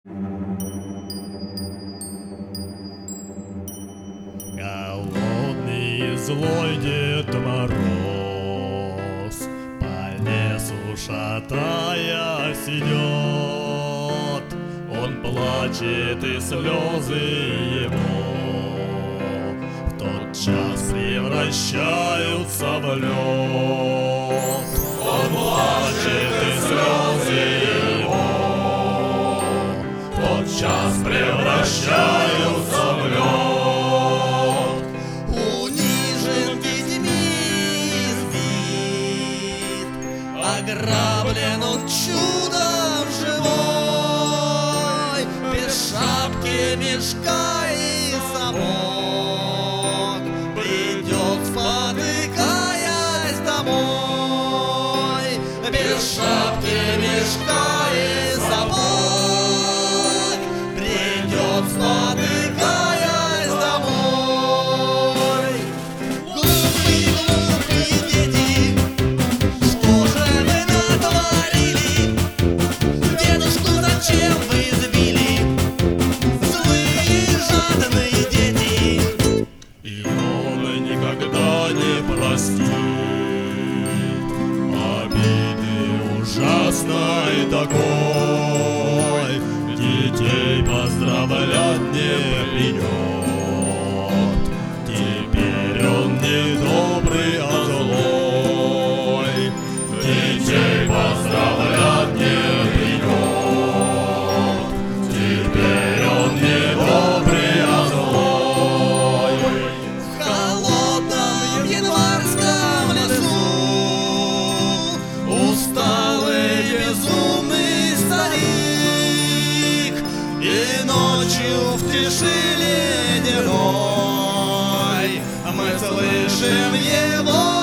Голодный и злой Дед Мороз по лесу шатаясь идет. Он плачет, и слезы его в тот час превращаются в лед. Он плачет, и слезы его в тот час превращаются в лед. Ограблен он чудом живой, без шапки, мешка и сапог, придет, спотыкаясь домой. Без шапки, мешка и сапог, придет, спотыкаясь домой. Глупые, глупые дети, зачем вы избили, злые жадные дети? И он никогда не простит обиды ужасной такой. Детей поздравлять не придет. Теперь он не добрый, а злой. Детей поздравлять не и ночью в тиши ледяной мы слышим его